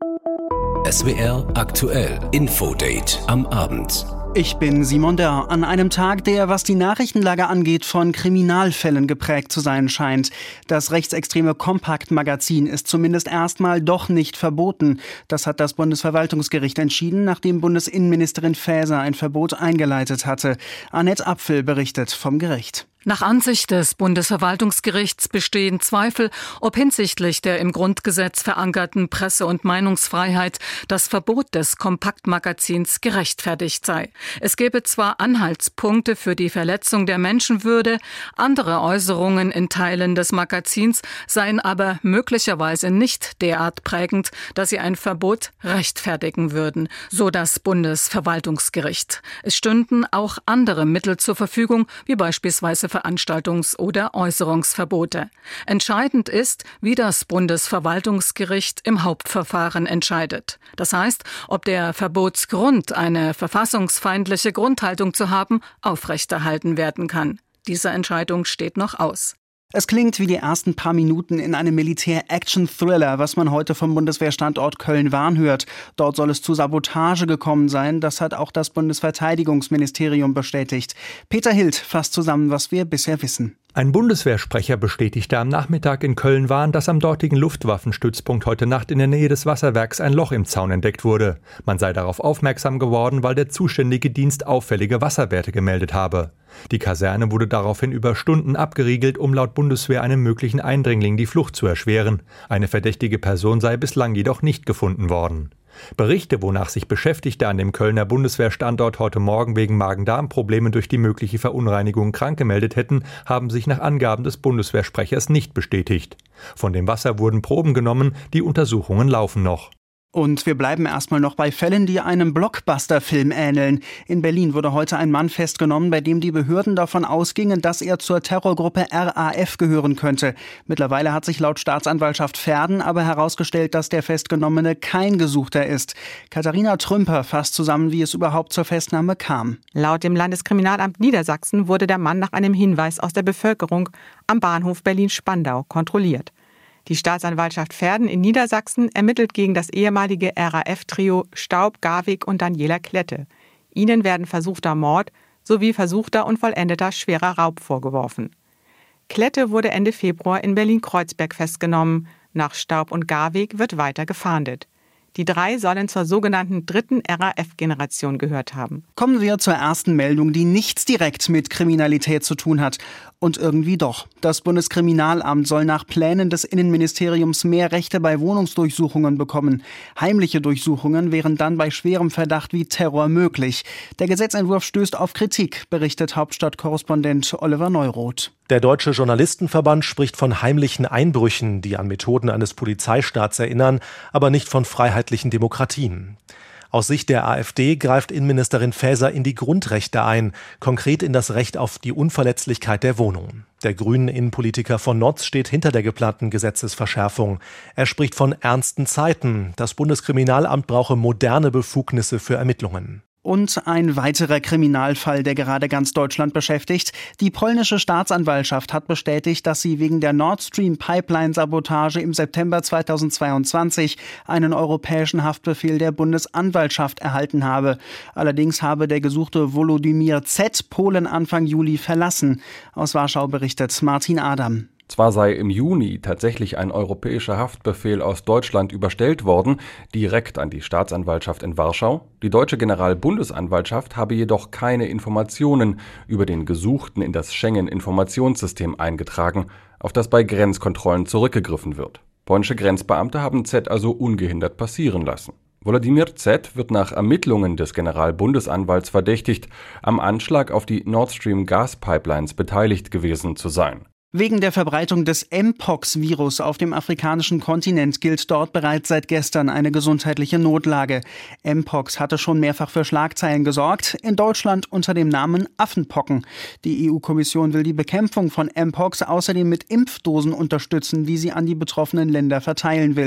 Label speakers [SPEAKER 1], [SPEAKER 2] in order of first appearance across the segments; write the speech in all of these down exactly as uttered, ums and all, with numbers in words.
[SPEAKER 1] S W R aktuell Infodate am Abend.
[SPEAKER 2] Ich bin Simon Dörr. An einem Tag, der, was die Nachrichtenlage angeht, von Kriminalfällen geprägt zu sein scheint. Das rechtsextreme Kompakt-Magazin ist zumindest erstmal doch nicht verboten. Das hat das Bundesverwaltungsgericht entschieden, nachdem Bundesinnenministerin Faeser ein Verbot eingeleitet hatte. Annette Apfel berichtet vom Gericht.
[SPEAKER 3] Nach Ansicht des Bundesverwaltungsgerichts bestehen Zweifel, ob hinsichtlich der im Grundgesetz verankerten Presse- und Meinungsfreiheit das Verbot des Kompaktmagazins gerechtfertigt sei. Es gebe zwar Anhaltspunkte für die Verletzung der Menschenwürde, andere Äußerungen in Teilen des Magazins seien aber möglicherweise nicht derart prägend, dass sie ein Verbot rechtfertigen würden, so das Bundesverwaltungsgericht. Es stünden auch andere Mittel zur Verfügung, wie beispielsweise Veranstaltungs- oder Äußerungsverbote. Entscheidend ist, wie das Bundesverwaltungsgericht im Hauptverfahren entscheidet. Das heißt, ob der Verbotsgrund, eine verfassungsfeindliche Grundhaltung zu haben, aufrechterhalten werden kann. Diese Entscheidung steht noch aus.
[SPEAKER 2] Es klingt wie die ersten paar Minuten in einem Militär-Action-Thriller, was man heute vom Bundeswehrstandort Köln-Wahn hört. Dort soll es zu Sabotage gekommen sein. Das hat auch das Bundesverteidigungsministerium bestätigt. Peter Hild fasst zusammen, was wir bisher wissen.
[SPEAKER 4] Ein Bundeswehrsprecher bestätigte am Nachmittag in Köln-Wahn, dass am dortigen Luftwaffenstützpunkt heute Nacht in der Nähe des Wasserwerks ein Loch im Zaun entdeckt wurde. Man sei darauf aufmerksam geworden, weil der zuständige Dienst auffällige Wasserwerte gemeldet habe. Die Kaserne wurde daraufhin über Stunden abgeriegelt, um laut Bundeswehr einem möglichen Eindringling die Flucht zu erschweren. Eine verdächtige Person sei bislang jedoch nicht gefunden worden. Berichte, wonach sich Beschäftigte an dem Kölner Bundeswehrstandort heute Morgen wegen Magen-Darm-Problemen durch die mögliche Verunreinigung krank gemeldet hätten, haben sich nach Angaben des Bundeswehrsprechers nicht bestätigt. Von dem Wasser wurden Proben genommen, die Untersuchungen laufen noch.
[SPEAKER 2] Und wir bleiben erstmal noch bei Fällen, die einem Blockbuster-Film ähneln. In Berlin wurde heute ein Mann festgenommen, bei dem die Behörden davon ausgingen, dass er zur Terrorgruppe R A F gehören könnte. Mittlerweile hat sich laut Staatsanwaltschaft Verden aber herausgestellt, dass der Festgenommene kein Gesuchter ist. Katharina Trümper fasst zusammen, wie es überhaupt zur Festnahme kam.
[SPEAKER 5] Laut dem Landeskriminalamt Niedersachsen wurde der Mann nach einem Hinweis aus der Bevölkerung am Bahnhof Berlin-Spandau kontrolliert. Die Staatsanwaltschaft Verden in Niedersachsen ermittelt gegen das ehemalige R A F-Trio Staub, Garwig und Daniela Klette. Ihnen werden versuchter Mord sowie versuchter und vollendeter schwerer Raub vorgeworfen. Klette wurde Ende Februar in Berlin-Kreuzberg festgenommen. Nach Staub und Garwig wird weiter gefahndet. Die drei sollen zur sogenannten dritten R A F-Generation gehört haben.
[SPEAKER 2] Kommen wir zur ersten Meldung, die nichts direkt mit Kriminalität zu tun hat. Und irgendwie doch. Das Bundeskriminalamt soll nach Plänen des Innenministeriums mehr Rechte bei Wohnungsdurchsuchungen bekommen. Heimliche Durchsuchungen wären dann bei schwerem Verdacht wie Terror möglich. Der Gesetzentwurf stößt auf Kritik, berichtet Hauptstadtkorrespondent Oliver Neuroth.
[SPEAKER 6] Der Deutsche Journalistenverband spricht von heimlichen Einbrüchen, die an Methoden eines Polizeistaats erinnern, aber nicht von freiheitlichen Demokratien. Aus Sicht der AfD greift Innenministerin Faeser in die Grundrechte ein, konkret in das Recht auf die Unverletzlichkeit der Wohnung. Der grünen Innenpolitiker von Notz steht hinter der geplanten Gesetzesverschärfung. Er spricht von ernsten Zeiten. Das Bundeskriminalamt brauche moderne Befugnisse für Ermittlungen.
[SPEAKER 2] Und ein weiterer Kriminalfall, der gerade ganz Deutschland beschäftigt. Die polnische Staatsanwaltschaft hat bestätigt, dass sie wegen der Nord Stream Pipeline-Sabotage im September zweitausendzweiundzwanzig einen europäischen Haftbefehl der Bundesanwaltschaft erhalten habe. Allerdings habe der gesuchte Volodymyr Z. Polen Anfang Juli verlassen. Aus Warschau berichtet Martin Adam.
[SPEAKER 7] Zwar sei im Juni tatsächlich ein europäischer Haftbefehl aus Deutschland überstellt worden, direkt an die Staatsanwaltschaft in Warschau. Die deutsche Generalbundesanwaltschaft habe jedoch keine Informationen über den Gesuchten in das Schengen-Informationssystem eingetragen, auf das bei Grenzkontrollen zurückgegriffen wird. Polnische Grenzbeamte haben Z also ungehindert passieren lassen. Volodymyr Z. wird nach Ermittlungen des Generalbundesanwalts verdächtigt, am Anschlag auf die Nord Stream Gaspipelines beteiligt gewesen zu sein.
[SPEAKER 2] Wegen der Verbreitung des Mpox-Virus auf dem afrikanischen Kontinent gilt dort bereits seit gestern eine gesundheitliche Notlage. Mpox hatte schon mehrfach für Schlagzeilen gesorgt, in Deutschland unter dem Namen Affenpocken. Die E U-Kommission will die Bekämpfung von Mpox außerdem mit Impfdosen unterstützen, die sie an die betroffenen Länder verteilen will.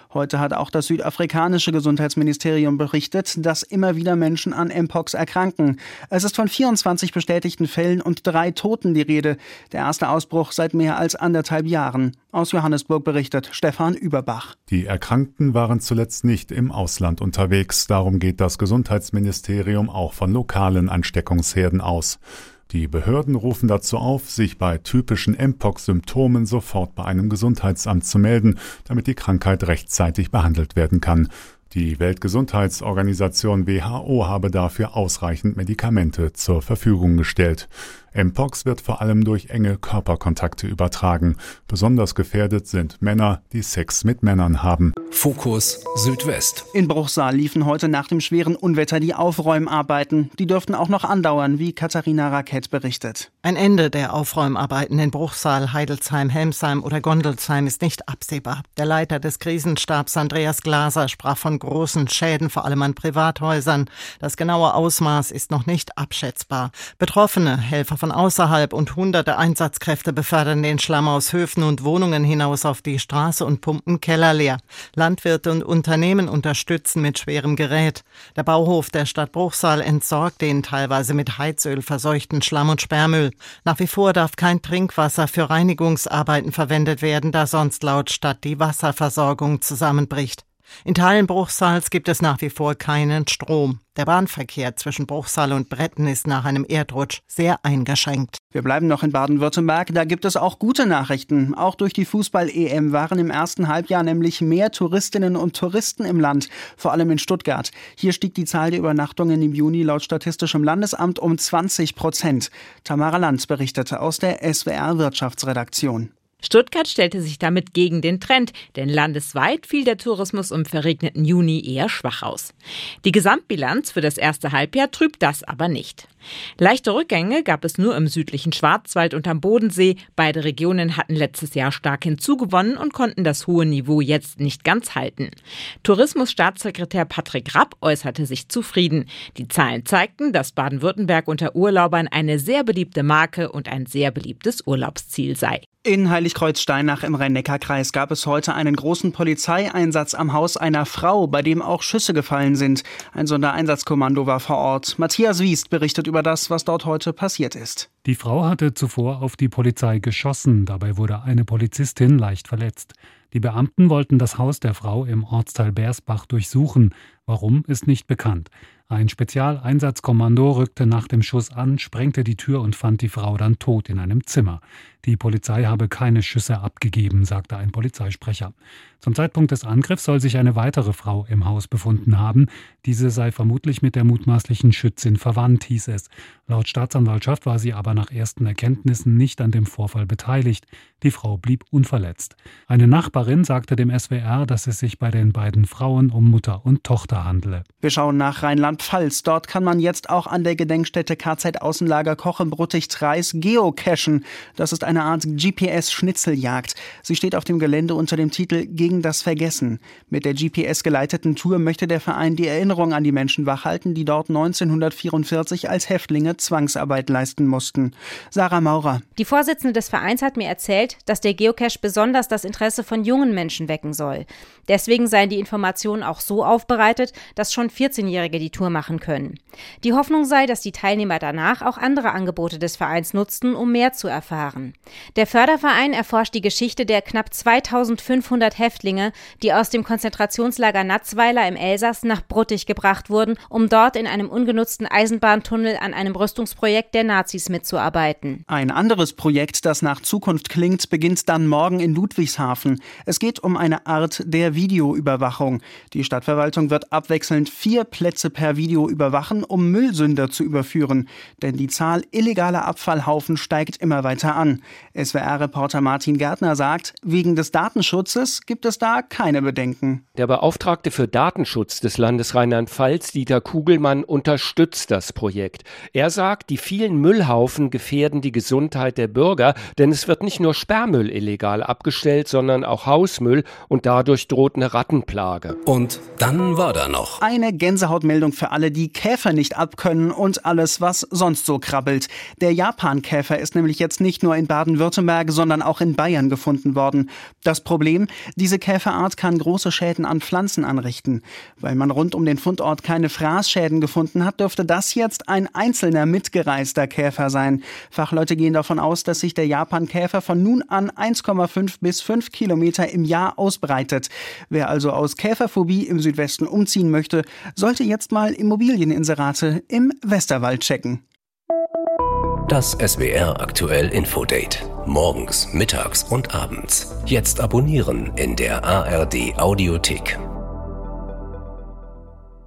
[SPEAKER 2] Heute hat auch das südafrikanische Gesundheitsministerium berichtet, dass immer wieder Menschen an Mpox erkranken. Es ist von vierundzwanzig bestätigten Fällen und drei Toten die Rede. Der erste Ausbruch seit mehr als anderthalb Jahren. Aus Johannesburg berichtet Stefan Überbach.
[SPEAKER 8] Die Erkrankten waren zuletzt nicht im Ausland unterwegs. Darum geht das Gesundheitsministerium auch von lokalen Ansteckungsherden aus. Die Behörden rufen dazu auf, sich bei typischen Mpox-Symptomen sofort bei einem Gesundheitsamt zu melden, damit die Krankheit rechtzeitig behandelt werden kann. Die Weltgesundheitsorganisation W H O habe dafür ausreichend Medikamente zur Verfügung gestellt. Mpox wird vor allem durch enge Körperkontakte übertragen. Besonders gefährdet sind Männer, die Sex mit Männern haben.
[SPEAKER 1] Fokus Südwest.
[SPEAKER 2] In Bruchsal liefen heute nach dem schweren Unwetter die Aufräumarbeiten. Die dürften auch noch andauern, wie Katharina Rakett berichtet.
[SPEAKER 9] Ein Ende der Aufräumarbeiten in Bruchsal, Heidelsheim, Helmsheim oder Gondelsheim ist nicht absehbar. Der Leiter des Krisenstabs Andreas Glaser sprach von großen Schäden, vor allem an Privathäusern. Das genaue Ausmaß ist noch nicht abschätzbar. Betroffene, Helfer von außerhalb und hunderte Einsatzkräfte befördern den Schlamm aus Höfen und Wohnungen hinaus auf die Straße und pumpen Keller leer. Landwirte und Unternehmen unterstützen mit schwerem Gerät. Der Bauhof der Stadt Bruchsal entsorgt den teilweise mit Heizöl verseuchten Schlamm und Sperrmüll. Nach wie vor darf kein Trinkwasser für Reinigungsarbeiten verwendet werden, da sonst laut Stadt die Wasserversorgung zusammenbricht. In Teilen Bruchsals gibt es nach wie vor keinen Strom. Der Bahnverkehr zwischen Bruchsal und Bretten ist nach einem Erdrutsch sehr eingeschränkt.
[SPEAKER 2] Wir bleiben noch in Baden-Württemberg. Da gibt es auch gute Nachrichten. Auch durch die Fußball-E M waren im ersten Halbjahr nämlich mehr Touristinnen und Touristen im Land, vor allem in Stuttgart. Hier stieg die Zahl der Übernachtungen im Juni laut Statistischem Landesamt um zwanzig Prozent. Tamara Lanz berichtete aus der S W R-Wirtschaftsredaktion.
[SPEAKER 10] Stuttgart stellte sich damit gegen den Trend, denn landesweit fiel der Tourismus im verregneten Juni eher schwach aus. Die Gesamtbilanz für das erste Halbjahr trübt das aber nicht. Leichte Rückgänge gab es nur im südlichen Schwarzwald und am Bodensee. Beide Regionen hatten letztes Jahr stark hinzugewonnen und konnten das hohe Niveau jetzt nicht ganz halten. Tourismusstaatssekretär Patrick Rapp äußerte sich zufrieden. Die Zahlen zeigten, dass Baden-Württemberg unter Urlaubern eine sehr beliebte Marke und ein sehr beliebtes Urlaubsziel sei.
[SPEAKER 2] In Heiligkreuz-Steinach im Rhein-Neckar-Kreis gab es heute einen großen Polizeieinsatz am Haus einer Frau, bei dem auch Schüsse gefallen sind. Ein Sondereinsatzkommando war vor Ort. Matthias Wiest berichtet über das, was dort heute passiert ist.
[SPEAKER 11] Die Frau hatte zuvor auf die Polizei geschossen. Dabei wurde eine Polizistin leicht verletzt. Die Beamten wollten das Haus der Frau im Ortsteil Bersbach durchsuchen. Warum, ist nicht bekannt. Ein Spezialeinsatzkommando rückte nach dem Schuss an, sprengte die Tür und fand die Frau dann tot in einem Zimmer. Die Polizei habe keine Schüsse abgegeben, sagte ein Polizeisprecher. Zum Zeitpunkt des Angriffs soll sich eine weitere Frau im Haus befunden haben. Diese sei vermutlich mit der mutmaßlichen Schützin verwandt, hieß es. Laut Staatsanwaltschaft war sie aber nach ersten Erkenntnissen nicht an dem Vorfall beteiligt. Die Frau blieb unverletzt. Eine Nachbarin sagte dem S W R, dass es sich bei den beiden Frauen um Mutter und Tochter handele.
[SPEAKER 2] Wir schauen nach Rheinland-Pfalz. Dort kann man jetzt auch an der Gedenkstätte K Z-Außenlager Koch-im-Bruttig-Treis geocachen. Das ist eine Art G P S-Schnitzeljagd. Sie steht auf dem Gelände unter dem Titel Gegen das Vergessen. Mit der G P S-geleiteten Tour möchte der Verein die Erinnerung an die Menschen wachhalten, die dort neunzehnhundertvierundvierzig als Häftlinge Zwangsarbeit leisten mussten. Sarah Maurer.
[SPEAKER 12] Die Vorsitzende des Vereins hat mir erzählt, dass der Geocache besonders das Interesse von jungen Menschen wecken soll. Deswegen seien die Informationen auch so aufbereitet, dass schon vierzehnjährige die Tour machen können. Die Hoffnung sei, dass die Teilnehmer danach auch andere Angebote des Vereins nutzten, um mehr zu erfahren. Der Förderverein erforscht die Geschichte der knapp zweitausendfünfhundert Häftlinge, die aus dem Konzentrationslager Natzweiler im Elsass nach Bruttig gebracht wurden, um dort in einem ungenutzten Eisenbahntunnel an einem Rüstungsprojekt der Nazis mitzuarbeiten.
[SPEAKER 2] Ein anderes Projekt, das nach Zukunft klingt, beginnt dann morgen in Ludwigshafen. Es geht um eine Art der Videoüberwachung. Die Stadtverwaltung wird abwechselnd vier Plätze per Video überwachen, um Müllsünder zu überführen. Denn die Zahl illegaler Abfallhaufen steigt immer weiter an. S W R-Reporter Martin Gärtner sagt, wegen des Datenschutzes gibt es da keine Bedenken.
[SPEAKER 13] Der Beauftragte für Datenschutz des Landes Rheinland-Pfalz, Dieter Kugelmann, unterstützt das Projekt. Er sagt, die vielen Müllhaufen gefährden die Gesundheit der Bürger, denn es wird nicht nur Sperrmüll illegal abgestellt, sondern auch Hausmüll und dadurch droht eine Rattenplage.
[SPEAKER 1] Und dann war da da noch?
[SPEAKER 2] Eine Gänsehautmeldung für alle, die Käfer nicht abkönnen und alles, was sonst so krabbelt. Der Japankäfer ist nämlich jetzt nicht nur in Baden-Württemberg, sondern auch in Bayern gefunden worden. Das Problem? Diese Käferart kann große Schäden an Pflanzen anrichten. Weil man rund um den Fundort keine Fraßschäden gefunden hat, dürfte das jetzt ein einzelner mitgereister Käfer sein. Fachleute gehen davon aus, dass sich der Japankäfer von nun an eins Komma fünf bis fünf Kilometer im Jahr ausbreitet. Wer also aus Käferphobie im Südwesten umziehen möchte, sollte jetzt mal Immobilieninserate im Westerwald checken.
[SPEAKER 1] Das S W R aktuell Infodate. Morgens, mittags und abends. Jetzt abonnieren in der A R D Audiothek.